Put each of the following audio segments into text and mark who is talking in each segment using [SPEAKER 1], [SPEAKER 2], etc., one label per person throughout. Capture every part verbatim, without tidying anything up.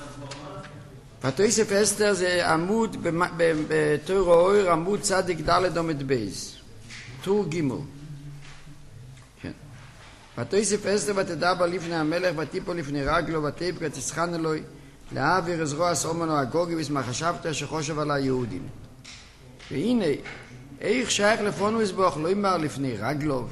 [SPEAKER 1] בתוסף אסתר זה עמוד בתור האור, עמוד צדיק ד' עמוד בייס, טור ג'. כן. בתוסף אסתר ותדבר לפני המלך ותיפול לפני רגלו ותיפר תסחן אלוהי להעביר עזרו אסומנו הגוגי ושמה חשבת שחושב על היהודים. והנה, איך שייך לפונו יסבוך לא אמר לפני רגלוב.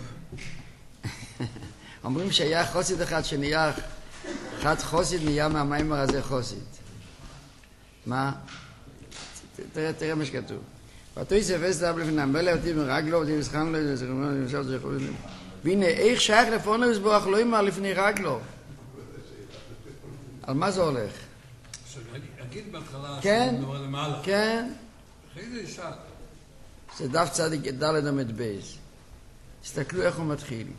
[SPEAKER 1] אומרים שהיה חוסית אחד שנהיה, אחד חוסית נהיה מהמיימר הזה חוסית. מה? תראה, תראה מה שכתוב. ותוסף אסתר לפני המלך ותיפר רגלו ותיפר תסחן אלוהי והנה, איך שייך לפונו יסבוך לא אמר לפני רגלוב. על מה זה הולך?
[SPEAKER 2] אגיד בהתחלה
[SPEAKER 1] כן,
[SPEAKER 2] שאני מדבר למעלה.
[SPEAKER 1] כן.
[SPEAKER 2] אחרי זה ישאל.
[SPEAKER 1] זה דף צדיק ד' עמוד בייס. תסתכלו איך הוא מתחיל.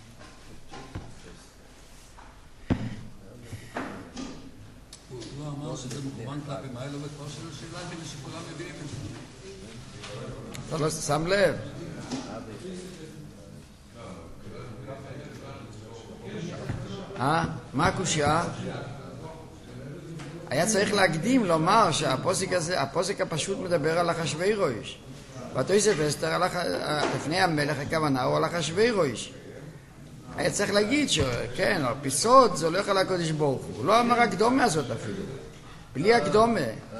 [SPEAKER 2] הוא לא אמר שזה מכוון כלפי מעלה וכבר של השאלה כדי שכולם מבינים את זה.
[SPEAKER 1] אתה לא שם לב. אה? מה הקושיה? היה צריך להקדים לומר שהפוסק הזה, הפוסק הפשוט מדבר על אחשוורוש. בתוסף אסתר לפני המלך הכוונה הוא על אחשוורוש. היה צריך להגיד שכן, הפיסות זה הולך על הקודש ברוך הוא. הוא לא אמר הקדומה הזאת אפילו. בלי הקדומה.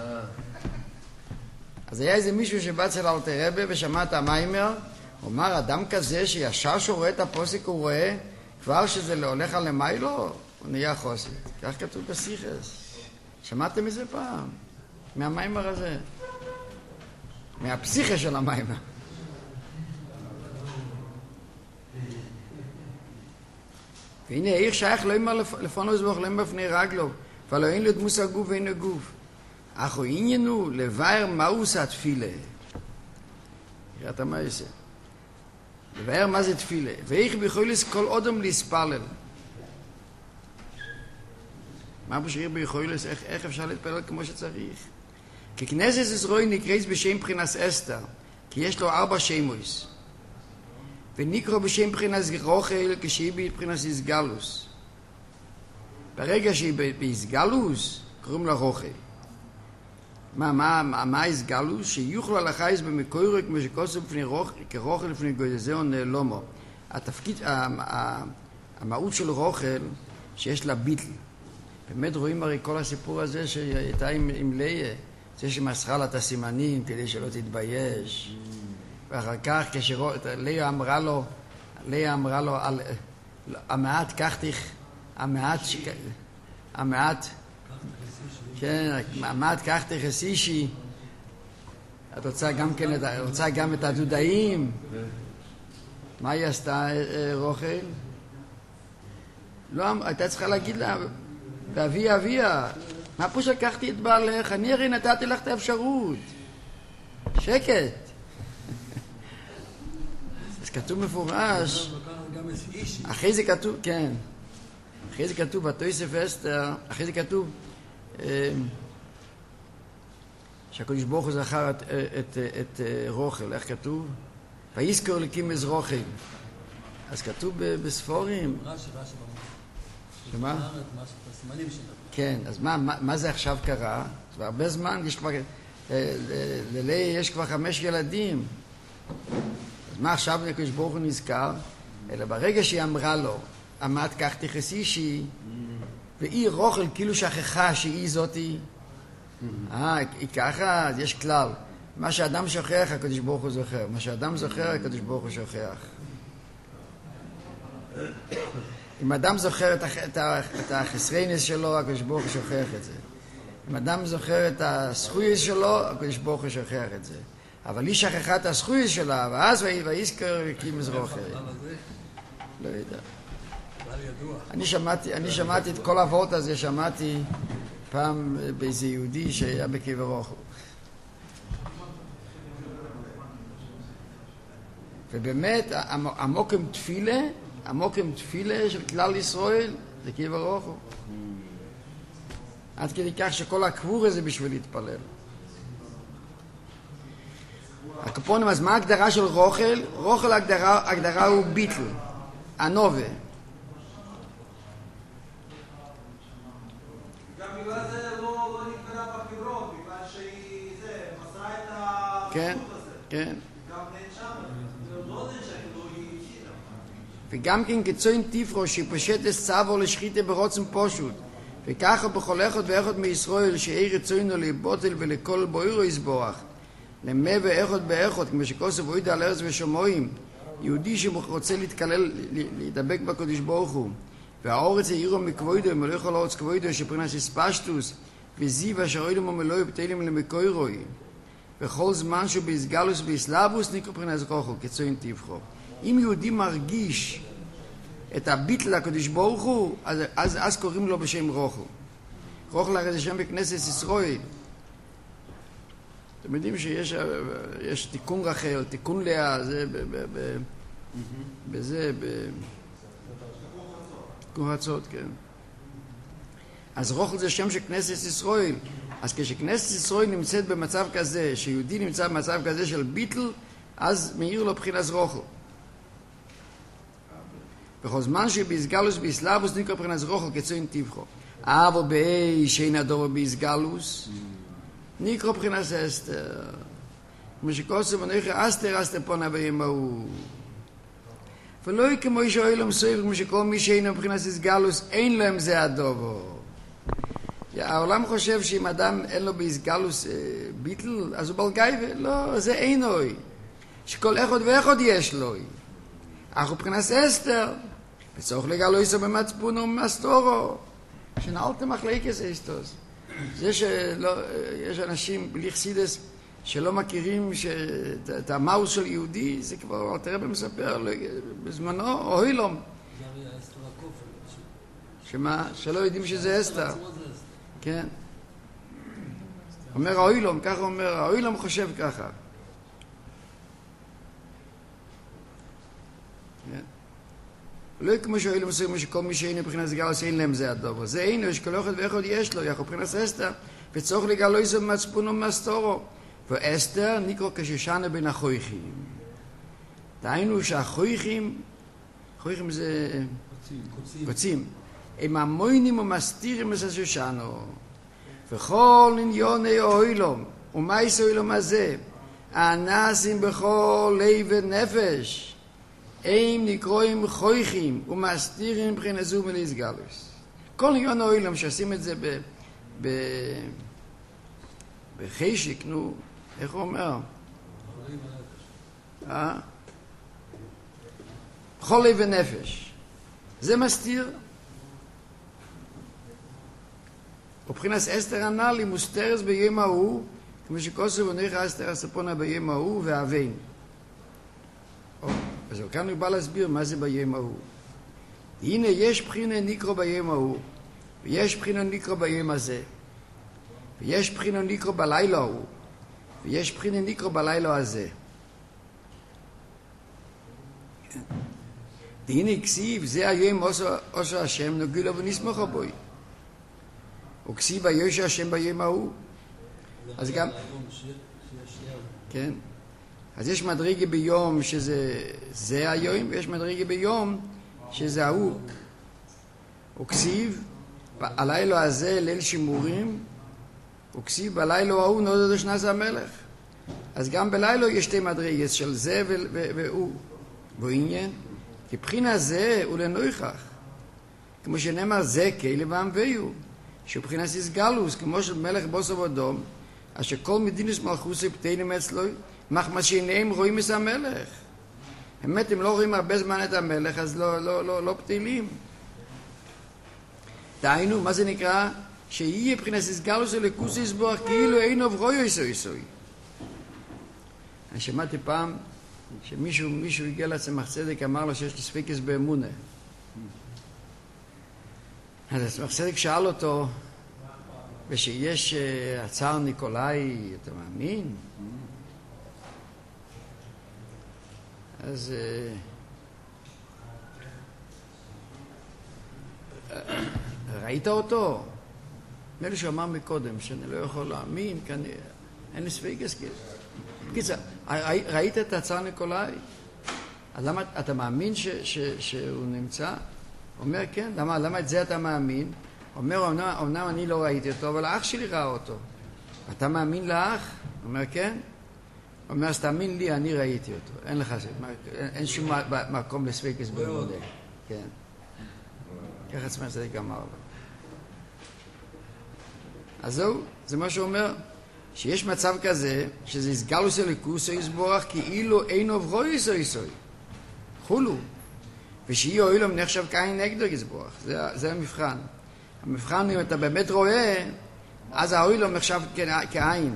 [SPEAKER 1] אז היה איזה מישהו שבא אצל אלתר רבי ושמע את המיימר, הוא אמר, אדם כזה שישר שרואה את הפוסק הוא רואה כבר שזה לא הולך על למיילו, הוא נהיה חוסית. כך כתוב בסיכס. שמעתם מזה פעם? מהמיימר הזה. מהפסיכה של המיימר. והנה, איך שייך לא אמר לפונו זבוך, לא אמר בפני רגלו, ולא אין לו דמוס הגוף ואין לו גוף. אך הוא עניינו לבאר מאוס התפילה. תראה מה יעשה. לבאר מה זה תפילה. ואיך ביכולס כל אודם להספלל. מה בשריר ביכולס, איך, איך אפשר להתפלל כמו שצריך? כי כנסת ישראל נקראת בשם בחינס אסתר, כי יש לו ארבע שמויס. ונקרא בשם בחינס רוכל כשהיא בבחינס איסגלוס. ברגע שהיא באיסגלוס, קוראים לה רוכל. מה, מה, מה, מה איסגלוס? שיוכלו על החייס במקוירו כמו שכוסו בפני רוכל, כרוכל לפני גודזהו נעלומו. התפקיד, המהות של רוכל, שיש לה ביטל. באמת רואים הרי כל הסיפור הזה שהייתה עם, עם ליה, זה שמסרה לה את הסימנים כדי שלא תתבייש. ואחר כך כשליה אמרה לו, ליה אמרה לו, על, המעט קחתיך, המעט, המעט, כן, המעט קחתיך הסישי, את רוצה גם כן, את, רוצה גם את הדודאים. מה היא עשתה, רוכל? לא, הייתה צריכה להגיד לה, ואבי אביה, מה פה שלקחתי את בעלך? אני הרי נתתי לך את האפשרות. שקט. אז כתוב מפורש, אחרי זה כתוב, כן, אחרי זה כתוב בתוסף אסתר, אחרי זה כתוב שהקדוש ברוך הוא זכר את, את, את, את רוכל, איך כתוב? ויזכור אלוקים את רוכל. אז כתוב בספורים. שמה? כן, אז מה, מה, מה זה עכשיו קרה? כבר הרבה זמן, יש כבר, לליה יש כבר חמש ילדים. אז מה עכשיו הקדוש ברוך הוא נזכר? אלא ברגע שהיא אמרה לו, עמד כך תכסישי, והיא רוכל כאילו שכחה שהיא זאתי. אה, היא ככה, אז יש כלל. מה שאדם שוכח, הקדוש ברוך הוא זוכר. מה שאדם זוכר, הקדוש ברוך הוא שוכח. אם אדם זוכר את החסרינס שלו, הקדוש ברוך הוא שוכח את זה. אם אדם זוכר את הזכויס שלו, הקדוש ברוך הוא שוכח את זה. אבל היא שכחה את הזכויס שלה, ואז ויזכר אלוקים את רוכל. לא יודע. אני שמעתי, אני שמעתי את כל האבות הזה, שמעתי פעם באיזה יהודי שהיה בקבר רוחו. ובאמת, עמוקם תפילה, עמוקם תפילה של כלל ישראל, זה קבר רוחו. עד כדי כך שכל הקבור הזה בשביל להתפלל. הקופונים, אז מה ההגדרה של רוכל? רוכל ההגדרה, ההגדרה הוא ביטל, הנובה.
[SPEAKER 3] גם בגלל זה לא
[SPEAKER 1] כן, כן. וגם כן כצוין תפרו שפשט אסצבו לשחיתה ברוצם פשוט וככה בכל אחד ואחד מישראל שאיר צוינו לבוטל ולכל בוירו יסבוח למה ואחד באחד כמו שכוסף אוידה על ארץ ושמועים יהודי שרוצה להתקלל להידבק בקדוש ברוך הוא והאורץ העירו מכבוידו מלא יכול אורץ כבוידו שפרנס אספשטוס וזיו אשר אוידם ומלואי ובטלים למקוירוי וכל זמן שהוא בהסגלוס ובהסלבוס נקרא פרנס רוחו כצוין תפרו אם יהודי מרגיש את הביטל לקדוש ברוך הוא, אז, אז, אז קוראים לו בשם רוחו. רוחו הרי זה שם בכנסת ישראל. אתם יודעים שיש יש תיקון רחל, תיקון לאה, זה ב, ב, ב, בזה, ב... תיקון חצות, כן. אז רוחו זה שם של כנסת ישראל. אז כשכנסת ישראל נמצאת במצב כזה, שיהודי נמצא במצב כזה של ביטל, אז מאיר לו בחינת רוחו. בכל זמן שבהסגלוס בהסלבוס נקרא פרנס רוחו כצוין תפחו אבל באי שאין הדובר בהסגלוס נקרא פרנס אסתר כמו שכוסף ונכר אסתר אסתר פונה ביום ההוא ולא כמו שאוהל המסויר כמו שכל מי שאין פרנס הסגלוס אין להם זה הדובר העולם חושב שאם אדם אין לו בהסגלוס ביטל אז הוא בלגייבה לא זה אין אוי שכל אחד ואחד יש לו אך הוא פרנס אסתר וצורך לגלו איסו במצפונו ומסתורו שנעלתם מחלקס אסתוס זה שיש אנשים בלי חסידס שלא מכירים את המאוס של יהודי זה כבר תראה במספר בזמנו אוהילום שמה? שלא יודעים שזה אסתר כן אומר האוהילום ככה אומר האוהילום חושב ככה לא כמו שאוהלים מסוים שכל מי שאין מבחינת סגלוס אין להם זה הדובר זה אין יש כל אחד ואחד יש לו יכול מבחינת אסתר וצורך לגלו איסו במצפונו ומסתורו ואסתר נקרא כששנה בין החויכים דהיינו שהחויכים חויכים זה קוצים הם המוינים ומסתירים את השושנו וכל עניוני אוהלום ומייס אוהלום הזה הנעשים בכל לב ונפש הם נקרואים חויכים ומסתירים מבחינת זו ולהסגלוס כל עניון אוהלום שעושים את זה ב... ב... בחשק, נו, איך הוא אומר? אה? בכל לב ונפש זה מסתיר ובחינת אסתר הנ"ל מוסתרת ביום ההוא כמו שכוסף ונכר אסתר הספונה ביום ההוא והאבין אז כאן הוא בא להסביר מה זה ביום ההוא הנה יש בחינה נקרא ביום ההוא ויש בחינה נקרא ביום הזה ויש בחינה נקרא בלילה ההוא ויש בחינה נקרא בלילה הזה הנה כסיב זה היום עושה השם נגילו ונשמח בוי וכסיב היוש השם ביום ההוא אז גם כן אז יש מדרגה ביום שזה זה היום ויש מדרגה ביום שזה ההוא וכסיב הלילה הזה ליל שימורים וכסיב בלילה ההוא נודד שנעשה המלך אז גם בלילה יש שתי מדרגות של זה והוא ועניין כי בחינה זה הוא לנויכח כמו שנאמר זה כאלה ועמביו שבחינה סיסגלוס כמו של מלך בוסו ודום אשר כל מדינוס מלכוסי פתינים אצלו מחמא שעיניהם רואים את המלך באמת אם לא רואים הרבה זמן את המלך אז לא, לא, לא, לא פתילים דהיינו מה זה נקרא שיהיה בחינה סיסגלוס אלוקוס יסבוח כאילו אין עוברו יסוי יסוי אני שמעתי פעם שמישהו מישהו הגיע לצמח צדק אמר לו שיש לי ספיקס באמונה אז הצמח צדק שאל אותו ושיש uh, הצער ניקולאי אתה מאמין? אז uh, ראית אותו? נראה שהוא אמר מקודם שאני לא יכול להאמין כי אני, אין לי ספיקס כזה בקיצה, ראית את הצער ניקולאי? אז למה אתה מאמין ש, ש, שהוא נמצא? אומר כן, למה, למה את זה אתה מאמין? אומר, אמנם, אמנם אני לא ראיתי אותו, אבל האח שלי ראה אותו. אתה מאמין לאח? אומר כן. אומר, אז תאמין לי, אני ראיתי אותו. אין לך, אין שום מקום לספקס במודה. כן. ככה עצמך זה גמר לו. אז זהו, זה מה שהוא אומר, שיש מצב כזה, שזה הסגלוס אלוקוס או יסבורך, כאילו אין עוברו יסו יסוי. חולו. ושיהיה אוילום נחשב כאין נגדו יסבורך. זה, זה המבחן. המבחן, אם אתה באמת רואה, אז האוילום נחשב כעין.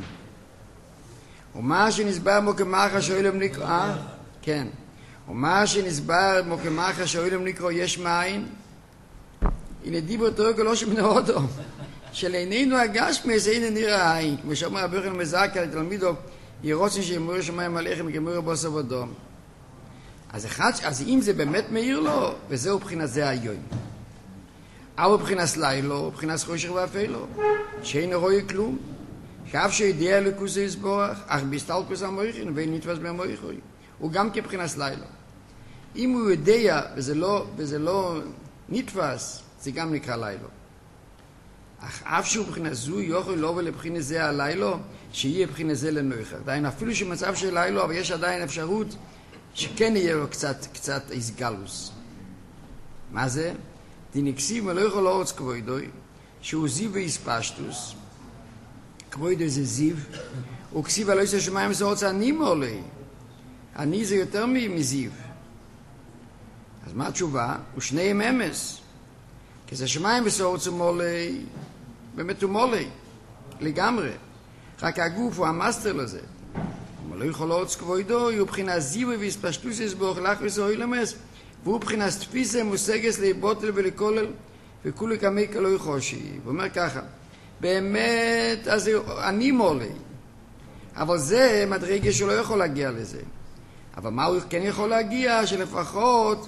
[SPEAKER 1] ומה שנסבר מוקמחה שאוילום נקרא, אה? כן. ומה שנסבר מוקמחה שאוילום נקרא יש מאין, הנה דיבור תורגו לא שמנהודו. שלעינינו הגשמי זה הנה נראה העין. כמו שאומר רבי יוחנן מזרקה לתלמידו, ירוצן שימור שמיים עליכם וגמור בוס עבודו. אז אחד, אז אם זה באמת מאיר לו, וזהו בחינת זה היום. אבל בחינת לילו, בחינת חושך ואפילו, שאין רואה כלום, שאף שידיע אלוקוס יסבורך, אך בהסתלקוס המויכין, ואין נתפס במויכוי. הוא גם כבחינת לילו. אם הוא יודע, וזה לא, וזה לא נתפס, זה גם נקרא לילו. אך אף שהוא בחינה זו יוכל לא ולבחינה זה הלילו, שיהיה בחינה זה לנויכר. עדיין אפילו שמצב של לילו, אבל יש עדיין אפשרות שכן יהיה לו קצת, קצת איסגלוס. מה זה? דנקסיב מלא יכול לאורץ כבוידוי, שהוא זיו ואיספשטוס. כבוידוי זה זיו, וכסיב הלא יש שמיים זה אורץ אני מולי. אני זה יותר מזיו. אז מה התשובה? הוא שניהם אמס. כי זה שמיים וסורץ הוא מולי, באמת הוא מולי, לגמרי. רק הגוף הוא המאסטר לזה. אבל לא יכול לאורץ כבוידוי, הוא בחינה זיו ואיספשטוס יסבוך לך וסורי למס, והוא בחינה תפיסה מושגס להיבוטל ולכולל, וכולי כמי כלוי חושי. הוא אומר ככה, באמת, אז אני מולי, אבל זה מדרגה שלא יכול להגיע לזה. אבל מה הוא כן יכול להגיע? שלפחות,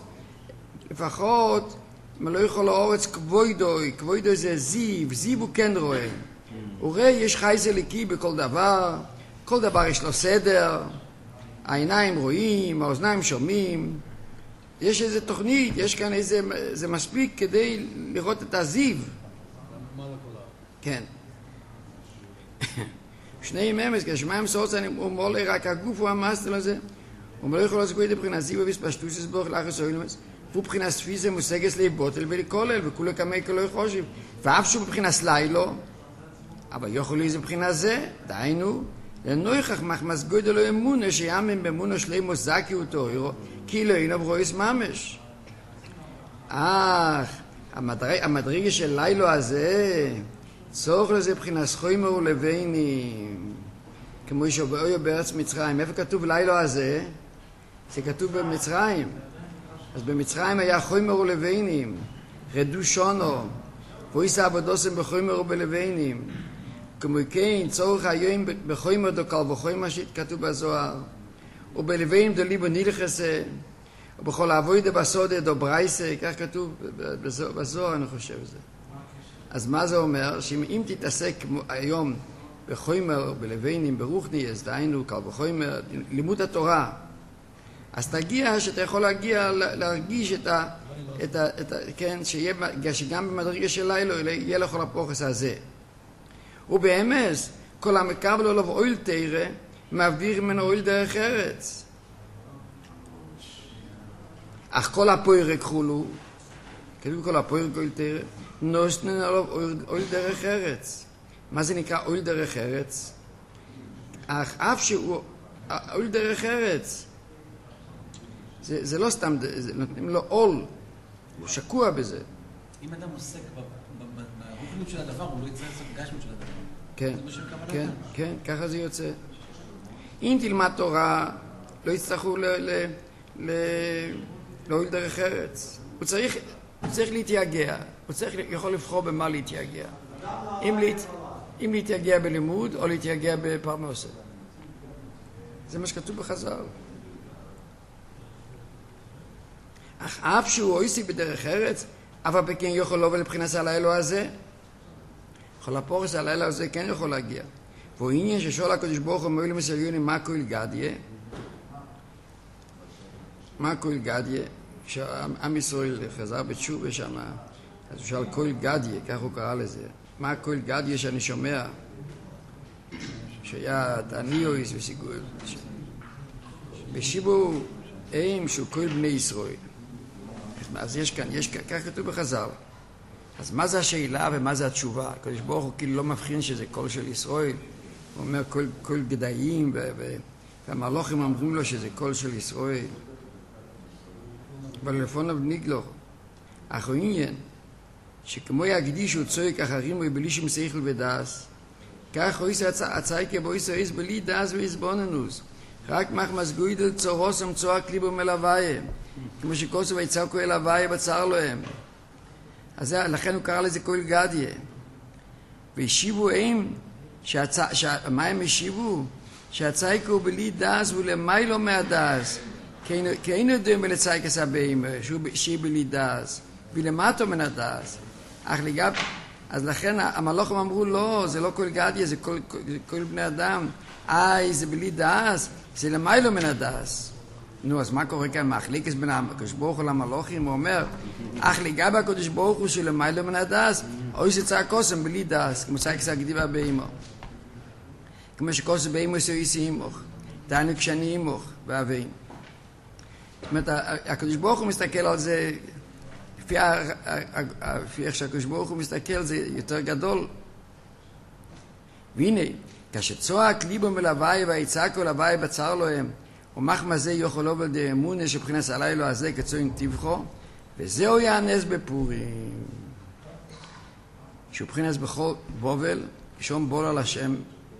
[SPEAKER 1] לפחות, אם לא יכול לאורץ כבוידוי, כבוידוי זה זיו, זיו הוא כן רואה. הוא רואה, יש חייס אליקי בכל דבר, כל דבר יש לו סדר, העיניים רואים, האוזניים שומעים, יש איזו תוכנית, יש כאן איזה, זה מספיק כדי לראות את הזיו. כן. שני ממס, כשמיים סורץ, הוא מולי, רק הגוף הוא המאסטר לזה. הוא לא יכול לעשות בחינה זיו ויספשטוס יסבוך לאחר אוילמס, והוא בחינה תפיסה מושגס להיבוטל ולכולל, וכולי כמי כלוי חושב. ואף שהוא בחינה סליילו, אבל יכול לי זה בחינה זה, דיינו, לנויכח מחמס גודל לו אמונה, שיאמן באמונה שלימו זקי אותו, כאילו אינו ברויס ממש. אך, המדרגה של לילו הזה, צורך לזה בחינה סחוימר ולבנים, כמו שבאויו בארץ מצרים. איפה כתוב לילו הזה? זה כתוב במצרים. אז במצרים היה חוימר ולבנים, רדו שונו, פויסה עבודוסם בחוימר ובלבנים. כמו כן, צורך היום בחוימר דוקל וחוימר שהתכתוב בזוהר, ובלבנים דליבו נלחסה, ובכל העבודה בסודה דו ברייסה, כך כתוב בזוהר, אני חושב זה. אז מה זה אומר? שאם תתעסק היום בחוימר, בלבנים, ברוחני, אז דיינו, קל בחוימר, לימוד התורה, אז תגיע שאתה יכול להגיע, להרגיש את ה... את ה, את ה כן, שיהיה, שגם במדרגה של לילה יהיה לכל הפוחס הזה. ובאמת, כל המקבל עליו אויל תירה, מעביר ממנו אויל דרך ארץ. אך כל הפוירק חולו, כתוב כל הפוירק אויל תירה, נוסנן עליו אויל דרך ארץ. מה זה נקרא אויל דרך ארץ? אך אף שהוא אויל דרך ארץ, זה, זה לא סתם, זה, נותנים לו עול, הוא שקוע בזה.
[SPEAKER 3] אם אדם עוסק ברוחניות של הדבר, הוא לא יצטרך לעשות גשמיות של הדבר.
[SPEAKER 1] כן, כן, כן, ככה זה יוצא. אם תלמד תורה, לא יצטרכו להויל דרך ארץ. הוא צריך, הוא צריך להתייגע, הוא צריך, יכול לבחור במה להתייגע. אם, להת, אם להתייגע בלימוד או להתייגע בפרנסה. זה מה שכתוב בחז"ל. אך אף שהוא עוסק בדרך ארץ, אבל בכן יכול לבוא לבחינת הלילה הזה, כל הפורס הלילה הזה כן יכול להגיע. והוא עניין ששואל הקדוש ברוך הוא מועיל מסליונים מה כהל גדיה, מה כהל גדיה, כשעם ישראל חזר בתשובה שם, אז הוא שאל כהל גדיה, כך הוא קרא לזה. מה כהל גדיה שאני שומע, שהיה דניוס וסיגול, בשיבו איים שהוא כל בני ישראל. אז יש כאן, יש כאן, כך כתוב בחז"ל. אז מה זה השאלה ומה זה התשובה? הקדוש ברוך הוא כאילו לא מבחין שזה קול של ישראל. הוא אומר כל, כל גדיים ו- ו- והמלוכים אמרו לו שזה קול של ישראל. אבל לפוניו ניגלו. אך הוא עניין שכמו יקדיש הוא צועק אחרים ובלי שום שכל ודעס, כך הוא עושה הצעקה בו עושה איס בלי דעס ואיסבוננוס. רק מחמס גוידל צורוסם צועק ליבו מלוויה, כמו שכוסו ויצעקו אל הוויה בצר להם. אז לכן הוא קרא לזה קול גדיה. והשיבו הם, שהצע, שה, מה הם השיבו? שהצעקו בלי דעס ולמיילו מהדעס, כי אין יודעים בלצייק עשה בהימה, שהיא בלי דעס, ולמטו מן הדעס. אך לגב, אז לכן המלוכים אמרו, לא, זה לא קול גדיה, זה קול, קול, קול בני אדם. איי, זה בלי דעס, זה למיילו מן הדעס. נו, אז מה קורה כאן? מחליקס בין הקדוש ברוך הוא למלוכים, הוא אומר, אך לגב הקדוש ברוך הוא שלמיילו מן הדעס, אוי שצעקוסם בלי דעס, כמו צעק עשה גדיבה בהימו. כמו שכוסו בהימו עשו איסי הימוך, דיינו כשאני הימוך, ואהבים. זאת אומרת, הקדוש ברוך הוא מסתכל על זה, לפי איך שהקדוש ברוך הוא מסתכל, זה יותר גדול. והנה, כשצועק ליבו מלוואי ויצעקו לוואי בצר להם, ומחמא זה יכולו בלדי אמונה שבחינס הלילה הזה כצוין טבחו, וזהו יענס בפורים. שהוא בחינס בכל בובל, שום בול על השם.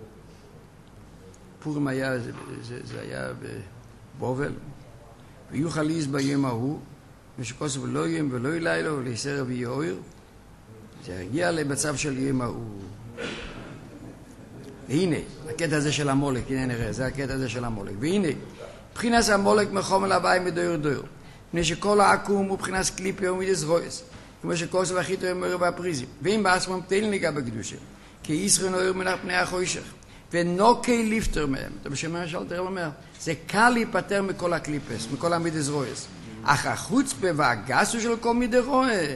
[SPEAKER 1] פורים היה, זה, זה, זה היה בבובל. ויוכל ליז ביום ההוא, ושכוסו ולא יום ולא לילה ולעשר רבי יאויר, זה הגיע למצב של יום ההוא. והנה, הקטע הזה של המולק, הנה נראה, זה הקטע הזה של המולק. והנה, בחינס המולק מחומל הוואי מדויר דויר, מפני שכל העקום הוא בחינס קליפי ומידס רויס, כמו שכוסו והחיתו הם מרוב הפריזים. ואם בעצמם תהיל ניגע בקדושה, כי ישראל נויר מנח פני החוישך, ונוקי ליפטר מהם. אתה בשם המשל תראה אומר, זה קל להיפטר מכל הקליפס, מכל המידס רויס. אך החוצפה והגסו של כל מידי רואה,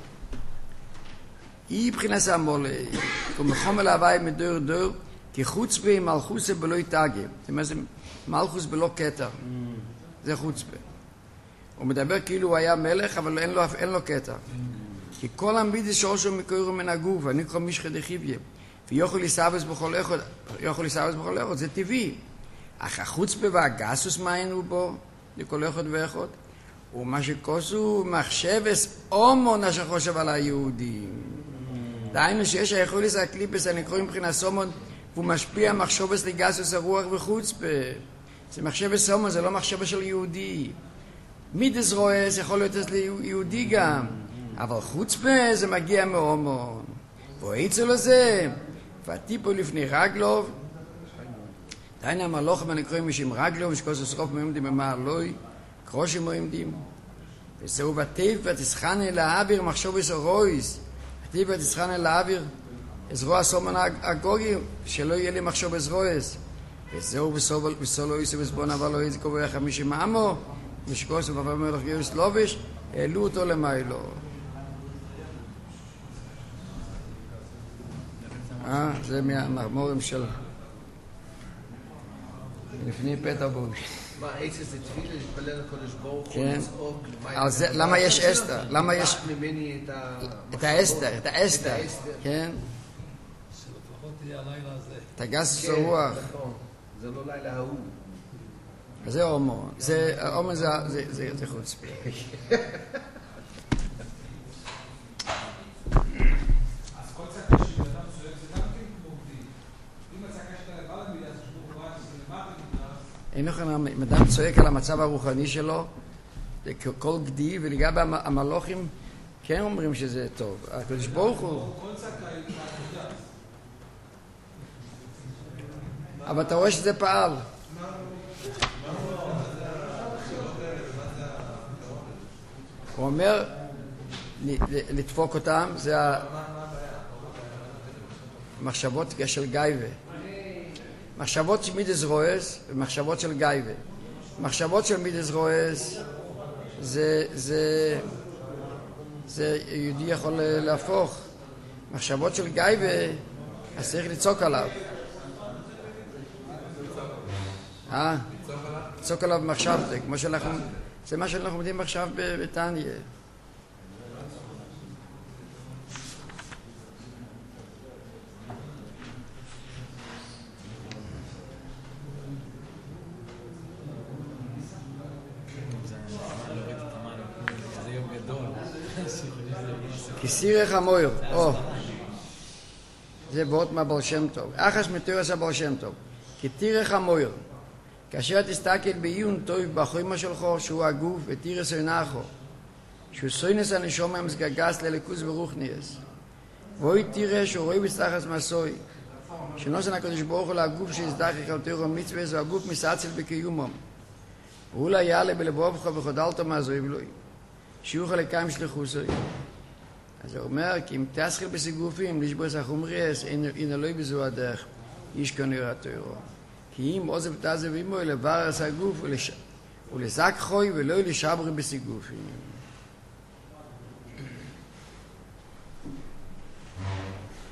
[SPEAKER 1] היא בחינס המולק, ומחומל הוואי מדויר דויר, כי חוצפה היא מלכוסה בלא יתאגם. זאת אומרת, זה מלכוס בלא קטר. זה חוצפה. הוא מדבר כאילו הוא היה מלך, אבל אין לו, אין לו קטר. כי כל המידס שורשו מקורו מן הגוף, אני קורא משחא דחיביה. ויוכל לסבס בכל אחד, יוכל לסבס בכל אחד, זה טבעי. אך החוצפה והגסוס מעיינו בו, לכל אחד ואחד, ומה שכוסו מחשבס אומון אשר חושב על היהודים. דהיינו שיש היכולס הקליפס הנקראים מבחינת סומון, והוא משפיע מחשבס לגסוס הרוח וחוצפה. זה מחשבס סומון, זה לא מחשבס של יהודי. מידס רועס יכול להיות אצל יהודי גם, אבל חוצפה זה מגיע מאומון. והאיצו לזה, והטיפו לפני רגלוב, דהיינו המלוכים הנקראים משם רגלוב, ושכוסו שרוף מעמדים במעלוי, קרושים מעמדים, וזהו בטף ותסחנה להעביר מחשבס הרויס, הטף ותסחנה להעביר זרוע סומן הגוגי, שלא יהיה לי מחשבס רויס, וזהו בסולו איסו וסבון אבל לא איזה קובע חמישים עמו, ושכוסו בבא מלך גיוס לובש, העלו אותו למיילו. אה, זה מהמרמורים של לפני פטרבורג.
[SPEAKER 4] מה, עצס זה תפילה, להתפלל לקודש ברוך הוא,
[SPEAKER 1] כן.
[SPEAKER 4] לצעוק,
[SPEAKER 1] אז למה יש אסתר? למה יש...
[SPEAKER 4] ממני את ה...
[SPEAKER 1] את האסתר, את האסתר, כן?
[SPEAKER 2] שלפחות תהיה הלילה הזה.
[SPEAKER 1] את הגסוס הרוח.
[SPEAKER 4] נכון, זה לא לילה ההוא.
[SPEAKER 1] זה הומו. זה, הומו זה, זה, זה, זה חוץ. אין לכם, אם אדם צועק על המצב הרוחני שלו, זה כל גדי, ולגבי המלוכים כן אומרים שזה טוב. הקדוש ברוך הוא... אבל אתה רואה שזה פעל. הוא אומר, לדפוק אותם, זה המחשבות של גייבה. מחשבות של מידס רועס ומחשבות של גייבה. מחשבות של מידס רועס זה, זה, זה יהודי יכול להפוך. מחשבות של גייבה, אז צריך לצעוק עליו. אה? צוק עליו מחשבתק, כמו שאנחנו, זה מה שאנחנו לומדים עכשיו בתניא. כסירך המויר, או, זה באות מהבר שם טוב, אחש מתורס הבר שם טוב, כתירך המויר, כאשר תסתכל בעיון טוב בחוימה שלך, שהוא הגוף ותירס עינךו, שהוא סוינס הנשום המסגגס ללכוס ורוחניאס, ואוי תירס שהוא רואה בסתחס מסוי, שנוסן הקדוש ברוך הוא לגוף שהזדחך על תירו מצווה, והגוף מסעצל בקיומם, ואולי יעלה בלבובך וחודלתו מהזוי ולוי, שיוכל לקיים שליחוסוי. אז הוא אומר, כי אם תסחיל בסיגופים, לשבוס החומריאס, אין אלוהי בזו הדרך, איש כנראה התוירו. כי אם עוזב תעזב עמו, לברס הגוף, ולשק חוי, ולא לשברי בסיגופים.